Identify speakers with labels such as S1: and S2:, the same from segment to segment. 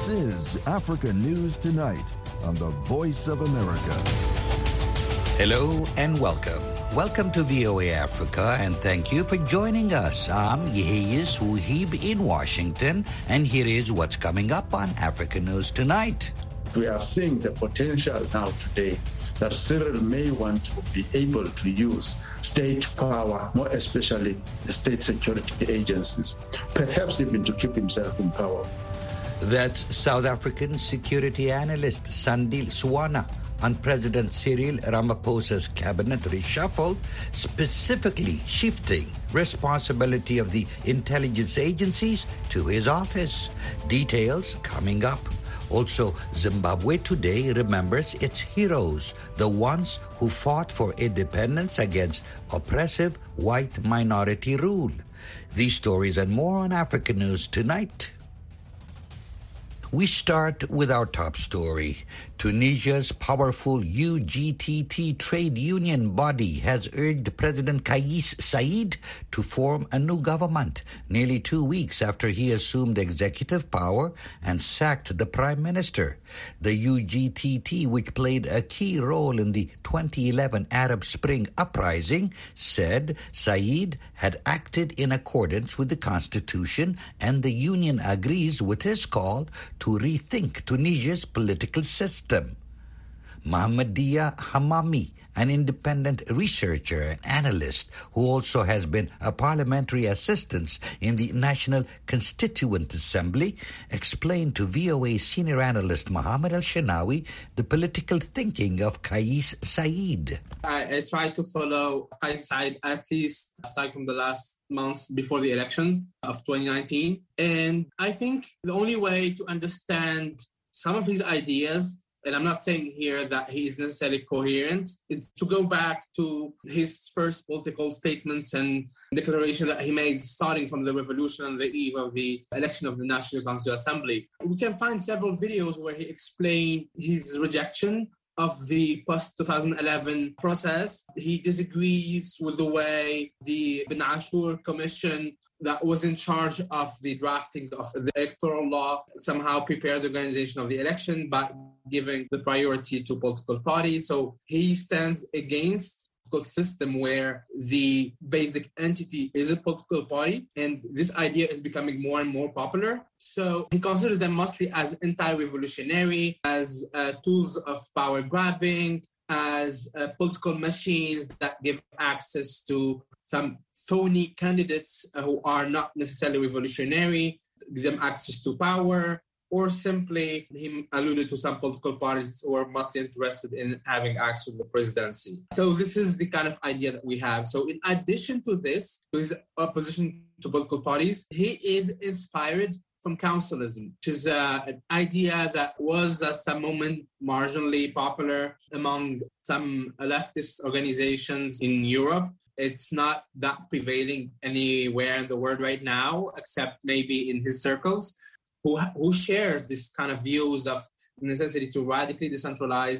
S1: This is Africa News Tonight on the Voice of America.
S2: Hello and welcome. Welcome to VOA Africa, and thank you for joining us. I'm Yeheyes Wuhib in Washington, and here is what's coming up on Africa News Tonight.
S3: We are seeing the potential now today that Cyril may want to be able to use state power, more especially the state security agencies, perhaps even to keep himself in power.
S2: That's South African security analyst Sandile Swana on President Cyril Ramaphosa's cabinet reshuffle, specifically shifting responsibility of the intelligence agencies to his office. Details coming up. Also, Zimbabwe today remembers its heroes, the ones who fought for independence against oppressive white minority rule. These stories and more on Africa News Tonight. We start with our top story. Tunisia's powerful UGTT trade union body has urged President Kais Saied to form a new government nearly 2 weeks after he assumed executive power and sacked the prime minister. The UGTT, which played a key role in the 2011 Arab Spring uprising, said Saied had acted in accordance with the constitution, and the union agrees with his call to rethink Tunisia's political system. Mohammedia Hamami, an independent researcher and analyst who also has been a parliamentary assistant in the National Constituent Assembly, explained to VOA senior analyst Mohammed Al-Shanawi the political thinking of Kais Saied.
S4: I tried to follow Kais Saied at least aside from the last months before the election of 2019. And I think the only way to understand some of his ideas, and I'm not saying here that he is necessarily coherent, is to go back to his first political statements and declaration that he made starting from the revolution on the eve of the election of the National Constituent Assembly. We can find several videos where he explained his rejection of the post-2011 process. He disagrees with the way the Ben Ashur Commission that was in charge of the drafting of the electoral law somehow prepared the organization of the election by giving the priority to political parties. So he stands against a system where the basic entity is a political party, and this idea is becoming more and more popular. So he considers them mostly as anti-revolutionary, as tools of power grabbing, as political machines that give access to some phony candidates who are not necessarily revolutionary, give them access to power, or simply he alluded to some political parties who are mostly interested in having access to the presidency. So this is the kind of idea that we have. So in addition to this, to his opposition to political parties, he is inspired from councilism, which is an idea that was at some moment marginally popular among some leftist organizations in Europe. It's not that prevailing anywhere in the world right now, except maybe in his circles, who shares this kind of views of necessity to radically decentralize.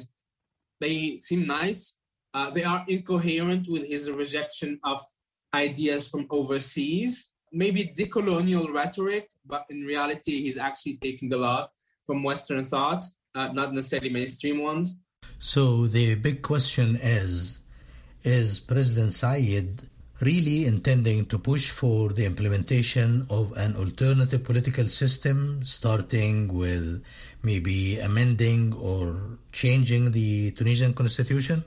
S4: They seem nice. They are incoherent with his rejection of ideas from overseas, maybe decolonial rhetoric, but in reality, he's actually taking a lot from Western thought, not necessarily mainstream ones.
S5: So the big question is President Saied really intending to push for the implementation of an alternative political system, starting with maybe amending or changing the Tunisian constitution?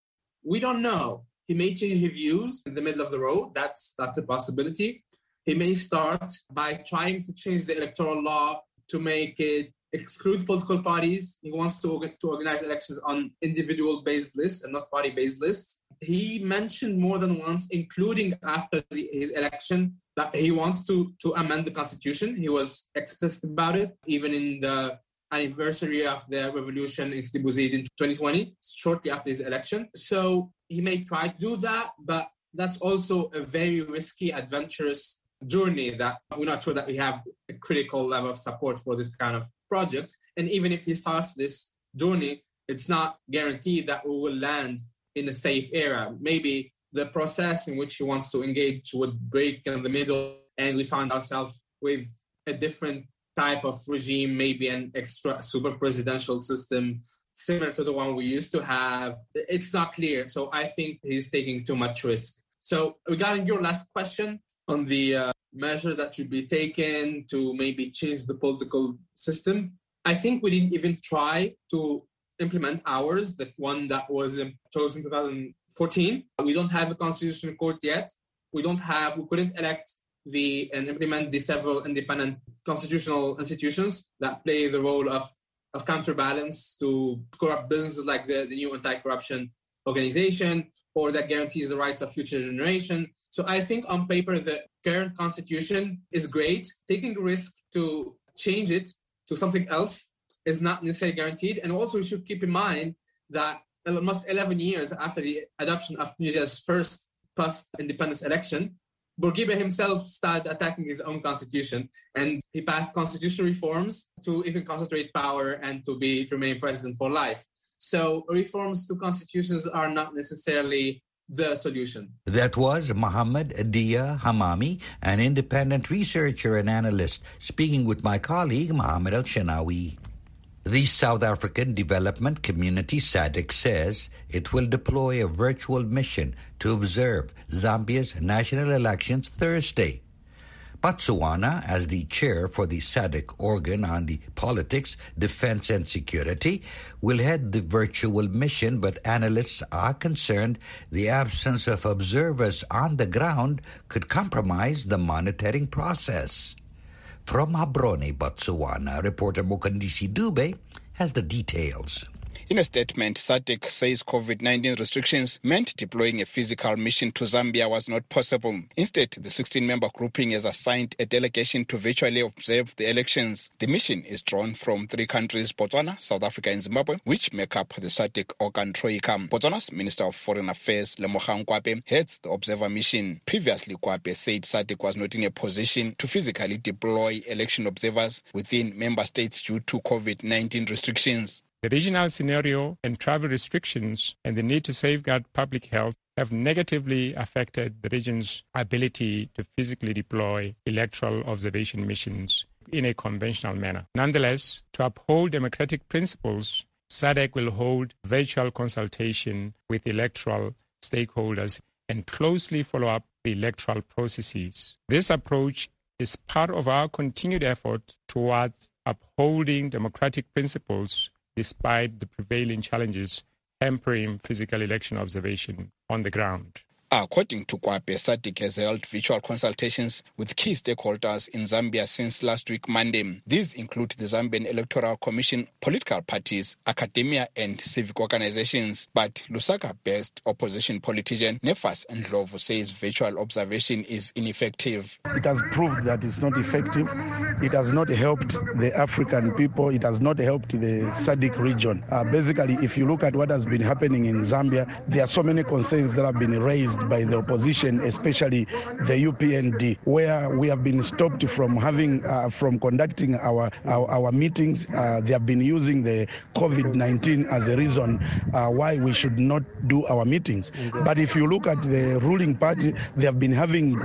S4: We don't know. He may change his views in the middle of the road. That's a possibility. He may start by trying to change the electoral law to make it exclude political parties. He wants to organize elections on individual-based lists and not party-based lists. He mentioned more than once, including after his election, that he wants to amend the constitution. He was explicit about it, even in the anniversary of the revolution in Sidi Bouzid in 2020, shortly after his election. So he may try to do that, but that's also a very risky, adventurous journey that we're not sure that we have a critical level of support for this kind of project. And even if he starts this journey, it's not guaranteed that we will land in a safe era. Maybe the process in which he wants to engage would break in the middle, and we find ourselves with a different type of regime, maybe an extra super presidential system similar to the one we used to have. It's not clear. So I think he's taking too much risk. So regarding your last question on the measure that should be taken to maybe change the political system, I think we didn't even try to implement ours, the one that was chosen in 2014. We don't have a constitutional court yet. We couldn't elect and implement the several independent constitutional institutions that play the role of counterbalance to corrupt businesses like the new anti-corruption organization, or that guarantees the rights of future generation. So I think on paper, the current constitution is great. Taking the risk to change it to something else is not necessarily guaranteed. And also we should keep in mind that almost 11 years after the adoption of Tunisia's first post-independence election, Bourguiba himself started attacking his own constitution, and he passed constitutional reforms to even concentrate power and to remain president for life. So reforms to constitutions are not necessarily the solution.
S2: That was Mohamed Dia Hamami, an independent researcher and analyst, speaking with my colleague Mohamed El-Shenawi. The South African Development Community SADC says it will deploy a virtual mission to observe Zambia's national elections Thursday. Botswana, as the chair for the SADC organ on the politics, defense and security, will head the virtual mission, but analysts are concerned the absence of observers on the ground could compromise the monitoring process. From Gaborone, Botswana, reporter Mokandisi Dube has the details.
S6: In a statement, SADC says COVID-19 restrictions meant deploying a physical mission to Zambia was not possible. Instead, the 16-member grouping has assigned a delegation to virtually observe the elections. The mission is drawn from 3 countries, Botswana, South Africa and Zimbabwe, which make up the SADC organ Troika. Botswana's Minister of Foreign Affairs, Lemogang Kwape, heads the observer mission. Previously, Kwape said SADC was not in a position to physically deploy election observers within member states due to COVID-19 restrictions.
S7: The regional scenario and travel restrictions and the need to safeguard public health have negatively affected the region's ability to physically deploy electoral observation missions in a conventional manner. Nonetheless, to uphold democratic principles, SADC will hold virtual consultation with electoral stakeholders and closely follow up the electoral processes. This approach is part of our continued effort towards upholding democratic principles despite the prevailing challenges hampering physical election observation on the ground.
S6: According to Kwape, SADC has held virtual consultations with key stakeholders in Zambia since last week, Monday. These include the Zambian Electoral Commission, political parties, academia and civic organizations. But Lusaka-based opposition politician Nefas Ndlovu says virtual observation is ineffective.
S8: It has proved that it's not effective. It has not helped the African people. It has not helped the SADC region. Basically, if you look at what has been happening in Zambia, there are so many concerns that have been raised by the opposition, especially the UPND, where we have been stopped from conducting our meetings. They have been using the COVID-19 as a reason why we should not do our meetings. But if you look at the ruling party, they have been having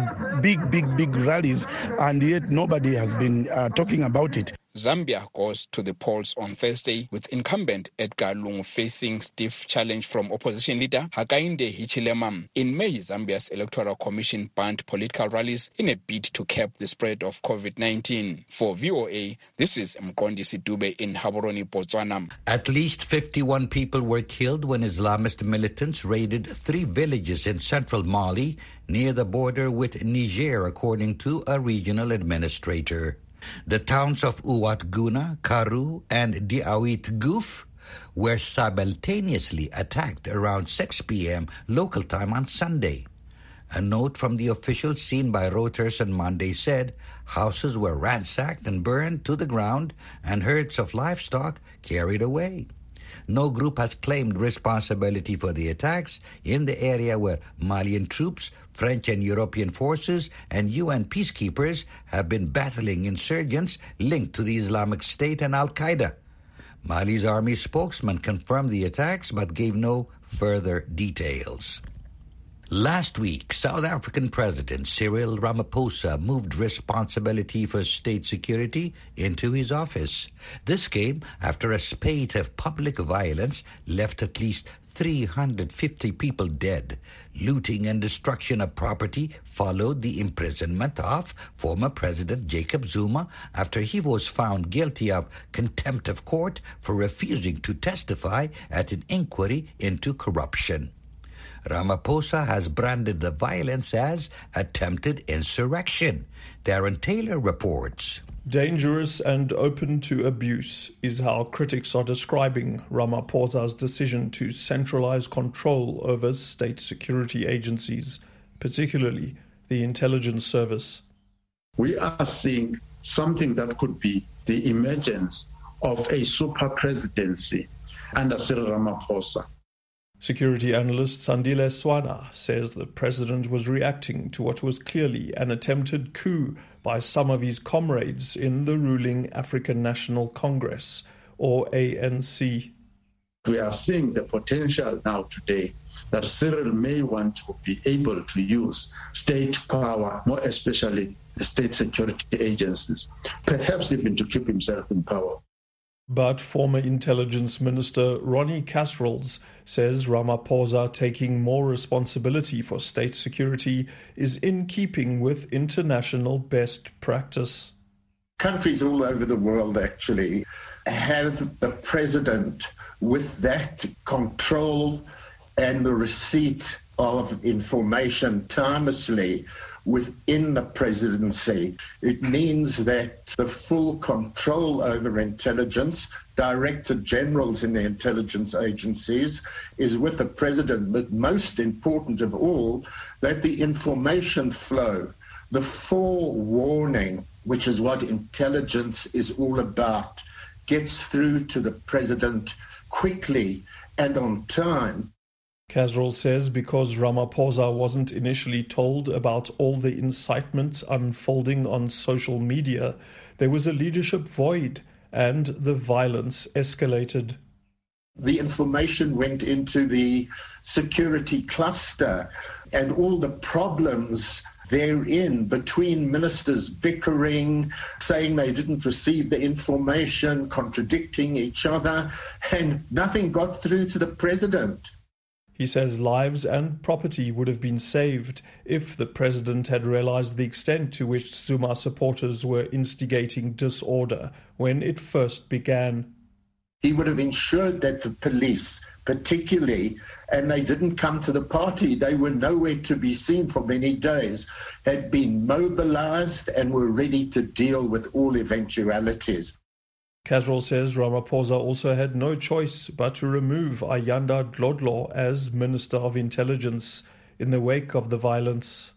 S8: big rallies, and yet nobody has been talking about it.
S6: Zambia goes to the polls on Thursday with incumbent Edgar Lungu facing stiff challenge from opposition leader Hakainde Hichilema. In May, Zambia's Electoral Commission banned political rallies in a bid to cap the spread of COVID-19. For VOA, this is Mkondisi Dube in Gaborone, Botswana.
S2: At least 51 people were killed when Islamist militants raided 3 villages in central Mali near the border with Niger, according to a regional administrator. The towns of Ouat Guna, Karu, and Diawit Gouf were simultaneously attacked around 6 p.m. local time on Sunday. A note from the officials seen by Reuters on Monday said houses were ransacked and burned to the ground and herds of livestock carried away. No group has claimed responsibility for the attacks in the area where Malian troops, French and European forces, and UN peacekeepers have been battling insurgents linked to the Islamic State and Al-Qaeda. Mali's army spokesman confirmed the attacks but gave no further details. Last week, South African President Cyril Ramaphosa moved responsibility for state security into his office. This came after a spate of public violence left at least 350 people dead. Looting and destruction of property followed the imprisonment of former President Jacob Zuma after he was found guilty of contempt of court for refusing to testify at an inquiry into corruption. Ramaphosa has branded the violence as attempted insurrection. Darren Taylor reports.
S9: Dangerous and open to abuse is how critics are describing Ramaphosa's decision to centralize control over state security agencies, particularly the intelligence service.
S3: We are seeing something that could be the emergence of a super presidency under Cyril Ramaphosa.
S9: Security analyst Sandile Swana says the president was reacting to what was clearly an attempted coup by some of his comrades in the ruling African National Congress, or ANC.
S3: We are seeing the potential now today that Cyril may want to be able to use state power, more especially the state security agencies, perhaps even to keep himself in power.
S9: But former Intelligence Minister Ronnie Kasrils says Ramaphosa taking more responsibility for state security is in keeping with international best practice.
S10: Countries all over the world actually have the president with that control and the receipt of information timelessly within the presidency. It means that the full control over intelligence, director generals in the intelligence agencies, is with the president. But most important of all, that the information flow, the forewarning, which is what intelligence is all about, gets through to the president quickly and on time.
S9: Kasril says because Ramaphosa wasn't initially told about all the incitements unfolding on social media, there was a leadership void and the violence escalated.
S10: The information went into the security cluster and all the problems therein between ministers bickering, saying they didn't receive the information, contradicting each other, and nothing got through to the president.
S9: He says lives and property would have been saved if the president had realized the extent to which Zuma supporters were instigating disorder when it first began.
S10: He would have ensured that the police, particularly, and they didn't come to the party, they were nowhere to be seen for many days, had been mobilized and were ready to deal with all eventualities.
S9: Kasril says Ramaphosa also had no choice but to remove Ayanda Dlodlo as Minister of Intelligence in the wake of the violence.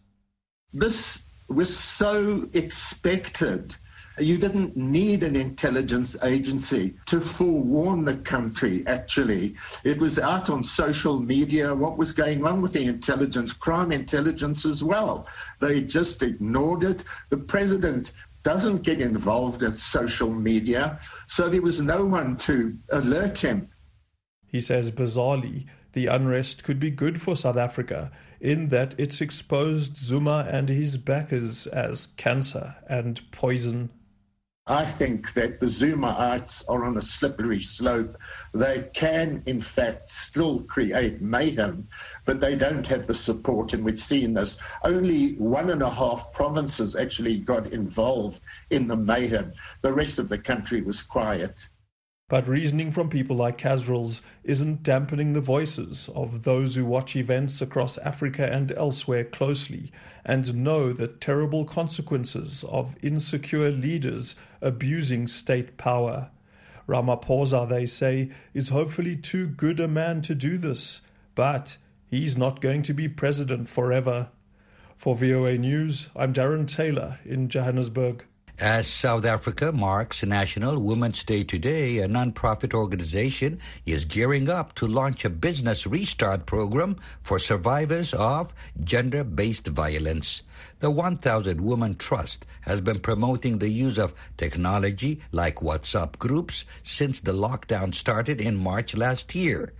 S10: This was so expected. You didn't need an intelligence agency to forewarn the country, actually. It was out on social media what was going on with the intelligence, crime intelligence as well. They just ignored it. The president doesn't get involved in social media, so there was no one to alert him.
S9: He says, bizarrely, the unrest could be good for South Africa in that it's exposed Zuma and his backers as cancer and poison.
S10: I think that the Zumaites are on a slippery slope. They can, in fact, still create mayhem, but they don't have the support, and we've seen this. Only 1.5 provinces actually got involved in the mayhem. The rest of the country was quiet.
S9: But reasoning from people like Kasrils isn't dampening the voices of those who watch events across Africa and elsewhere closely and know the terrible consequences of insecure leaders abusing state power. Ramaphosa, they say, is hopefully too good a man to do this, but he's not going to be president forever. For VOA News, I'm Darren Taylor in Johannesburg.
S2: As South Africa marks National Women's Day today, a non-profit organization is gearing up to launch a business restart program for survivors of gender-based violence. The 1000 Women Trust has been promoting the use of technology like WhatsApp groups since the lockdown started in March last year.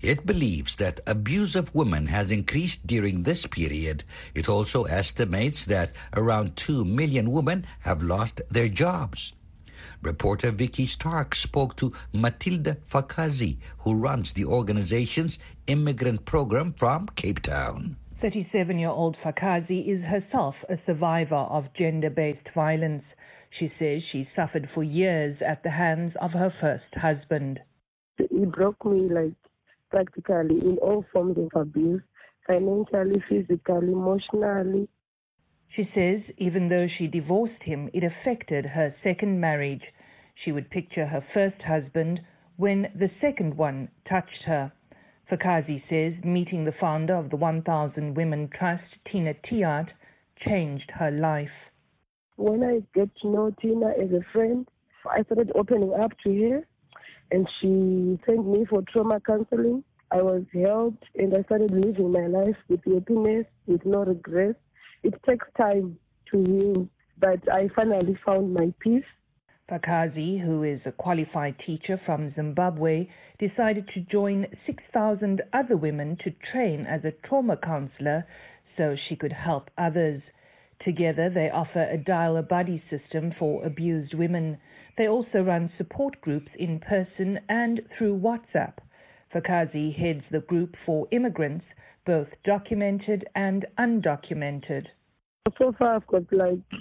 S2: It believes that abuse of women has increased during this period. It also estimates that around 2 million women have lost their jobs. Reporter Vicky Stark spoke to Matilda Fakazi, who runs the organization's immigrant program from Cape Town.
S11: 37-year-old Fakazi is herself a survivor of gender-based violence. She says she suffered for years at the hands of her first husband.
S12: He broke me practically in all forms of abuse, financially, physically, emotionally.
S11: She says even though she divorced him, it affected her second marriage. She would picture her first husband when the second one touched her. Fakazi says meeting the founder of the 1,000 Women Trust, Tina Tiat, changed her life.
S12: When I get to know Tina as a friend, I started opening up to her, and she sent me for trauma counseling. I was helped, and I started living my life with happiness, with no regrets. It takes time to heal, but I finally found my peace.
S11: Fakazi, who is a qualified teacher from Zimbabwe, decided to join 6,000 other women to train as a trauma counselor so she could help others. Together, they offer a dial-a-buddy system for abused women. They also run support groups in person and through WhatsApp. Fakazi heads the group for immigrants, both documented and undocumented.
S12: So far, I've got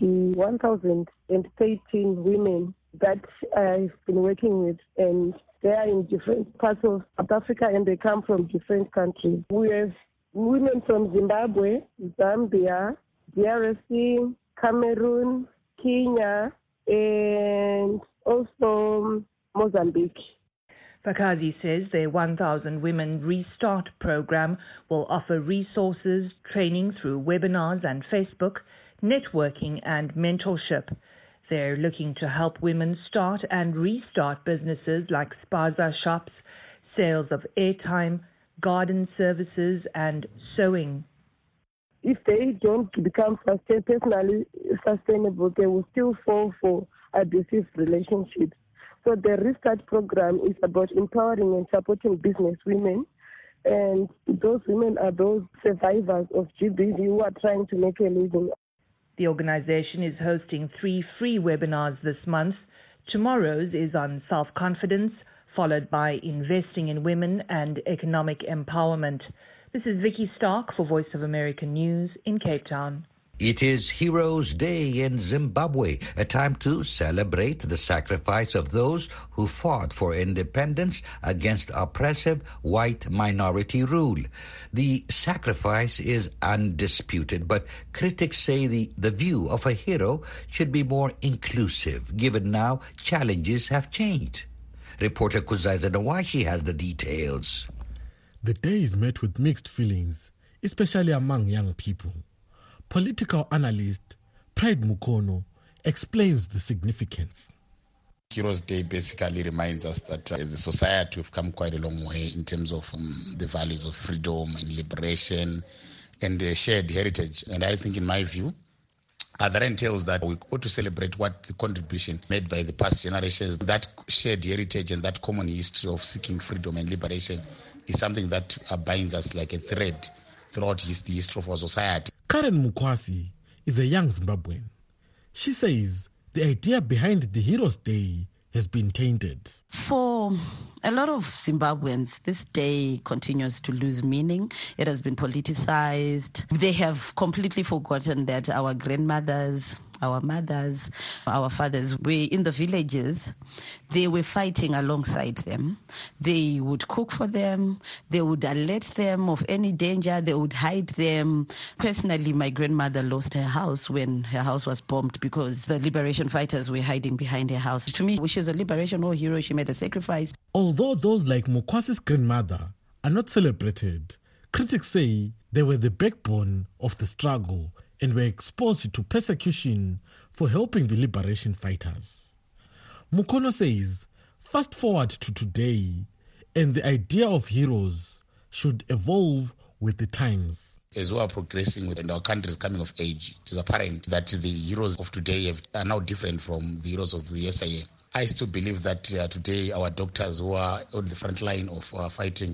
S12: 1,013 women that I've been working with, and they are in different parts of South Africa, and they come from different countries. We have women from Zimbabwe, Zambia, DRC, Cameroon, Kenya, and also Mozambique.
S11: Fakazi says their 1,000 Women Restart program will offer resources, training through webinars and Facebook, networking and mentorship. They're looking to help women start and restart businesses like spaza shops, sales of airtime, garden services and sewing.
S12: If they don't become personally sustainable, they will still fall for abusive relationships. So the Restart program is about empowering and supporting business women. And those women are those survivors of GBV who are trying to make a living.
S11: The organization is hosting 3 free webinars this month. Tomorrow's is on self-confidence, followed by investing in women and economic empowerment. This is Vicky Stark for Voice of America News in Cape Town.
S2: It is Heroes Day in Zimbabwe, a time to celebrate the sacrifice of those who fought for independence against oppressive white minority rule. The sacrifice is undisputed, but critics say the view of a hero should be more inclusive, given now challenges have changed. Reporter Kuzaiza Nawashi has the details.
S13: The day is met with mixed feelings, especially among young people. Political analyst Pride Mukono explains the significance.
S14: Heroes Day basically reminds us that as a society we've come quite a long way in terms of the values of freedom and liberation and the shared heritage. And I think in my view, that entails that we ought to celebrate what the contribution made by the past generations. That shared heritage and that common history of seeking freedom and liberation is something that binds us like a thread throughout the history of our society.
S13: Karen Mukwasi is a young Zimbabwean. She says the idea behind the Heroes Day has been tainted.
S15: For a lot of Zimbabweans, this day continues to lose meaning. It has been politicized. They have completely forgotten that our grandmothers, our mothers, our fathers were in the villages. They were fighting alongside them. They would cook for them. They would alert them of any danger. They would hide them. Personally, my grandmother lost her house when her house was bombed because the liberation fighters were hiding behind her house. To me, she's a liberation war hero. She made a sacrifice.
S13: Although those like Mukwasi's grandmother are not celebrated, critics say they were the backbone of the struggle and were exposed to persecution for helping the liberation fighters. Mukono says, fast forward to today, and the idea of heroes should evolve with the times.
S14: As we are progressing and our country is coming of age, it is apparent that the heroes of today are now different from the heroes of the yesteryear. I still believe that today our doctors who are on the front line of fighting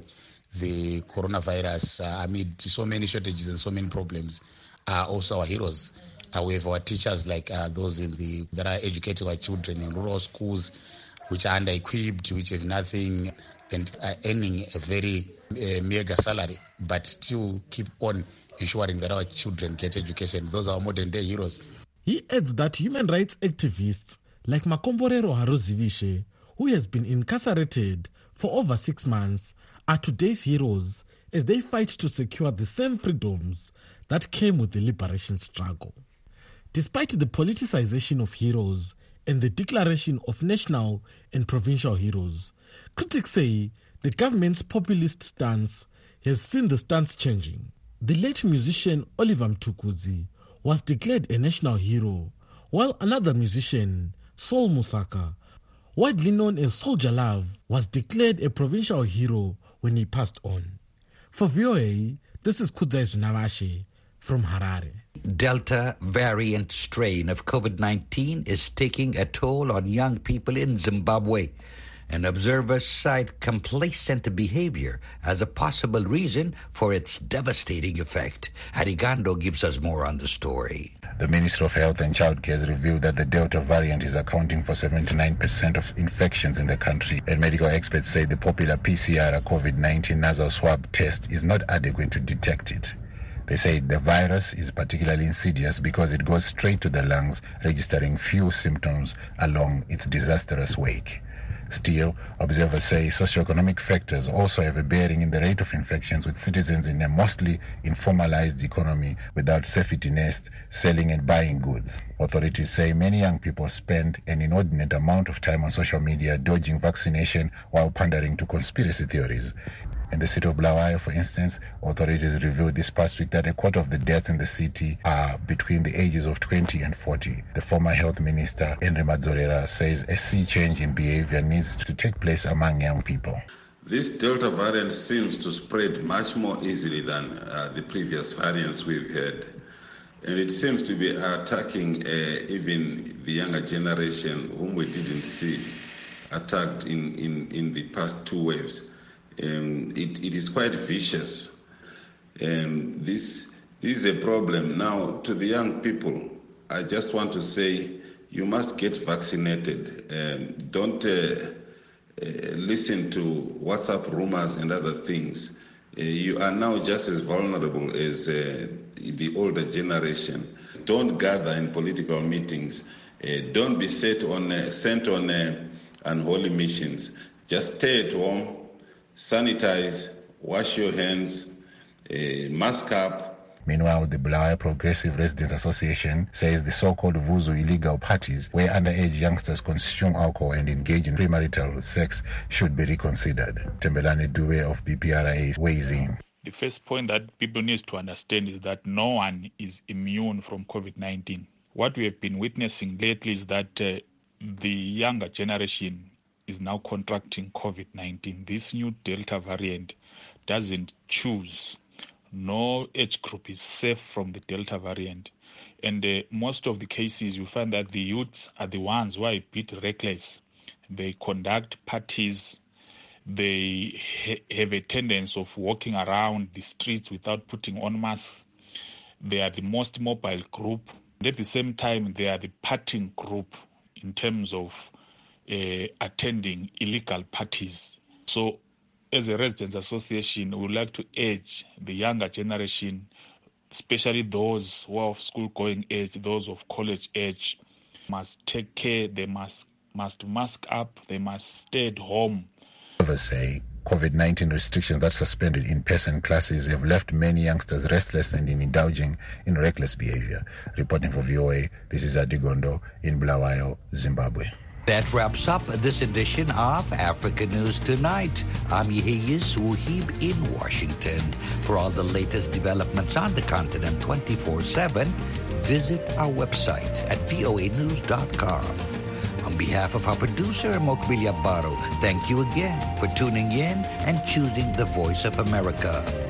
S14: the coronavirus, amid so many shortages and so many problems, are also our heroes. We have our teachers like those that are educating our children in rural schools, which are under-equipped, which have nothing, and are earning a very meager salary, but still keep on ensuring that our children get education. Those are our modern-day heroes.
S13: He adds that human rights activists like Makomborero Harozivishe, who has been incarcerated for over 6 months, are today's heroes as they fight to secure the same freedoms that came with the liberation struggle. Despite the politicization of heroes and the declaration of national and provincial heroes, critics say the government's populist stance has seen the stance changing. The late musician Oliver Mtukudzi was declared a national hero, while another musician, Saul Musaka, widely known as Soldier Love, was declared a provincial hero when he passed on. For VOA, this is Kudzai Navashe from Harare.
S2: Delta variant strain of COVID-19 is taking a toll on young people in Zimbabwe, and observers cite complacent behavior as a possible reason for its devastating effect. Arigando gives us more on the story.
S16: The Ministry of Health and Childcare has revealed that the Delta variant is accounting for 79% of infections in the country, and medical experts say the popular PCR COVID-19 nasal swab test is not adequate to detect it. They say the virus is particularly insidious because it goes straight to the lungs, registering few symptoms along its disastrous wake. Still, observers say socioeconomic factors also have a bearing in the rate of infections, with citizens in a mostly informalized economy without safety nets selling and buying goods. Authorities say many young people spend an inordinate amount of time on social media dodging vaccination while pandering to conspiracy theories. In the city of Bulawayo, for instance, authorities revealed this past week that a quarter of the deaths in the city are between the ages of 20 and 40. The former health minister, Henry Madzorera, says a sea change in behavior needs to take place among young people.
S17: This Delta variant seems to spread much more easily than the previous variants we've had. And it seems to be attacking even the younger generation, whom we didn't see attacked in the past 2 waves. It is quite vicious. This is a problem. Now, to the young people, I just want to say you must get vaccinated. Don't listen to WhatsApp rumors and other things. You are now just as vulnerable as the older generation. Don't gather in political meetings. Don't be sent on unholy missions. Just stay at home. Sanitize, wash your hands, mask up.
S16: Meanwhile, the Bulawayo Progressive Residents Association says the so-called Vuzu illegal parties where underage youngsters consume alcohol and engage in premarital sex should be reconsidered. Tembelani Dube of BPRA weighs in.
S18: The first point that people need to understand is that no one is immune from COVID-19. What we have been witnessing lately is that the younger generation is now contracting COVID-19. This new Delta variant doesn't choose. No age group is safe from the Delta variant. And most of the cases, you find that the youths are the ones who are a bit reckless. They conduct parties. They have a tendency of walking around the streets without putting on masks. They are the most mobile group. And at the same time, they are the partying group in terms of attending illegal parties. So as a residents association, we would like to urge the younger generation, especially those who are of school-going age, those of college age, must take care. They must mask up. They must stay at home.
S16: Others say COVID-19 restrictions that suspended in-person classes have left many youngsters restless and indulging in reckless behavior. Reporting for VOA, this is Adigondo in Bulawayo, Zimbabwe.
S2: That wraps up this edition of Africa News Tonight. I'm Yeheyes Wuhib in Washington. For all the latest developments on the continent 24/7, visit our website at voanews.com. On behalf of our producer, Mokbilia Baro, thank you again for tuning in and choosing the Voice of America.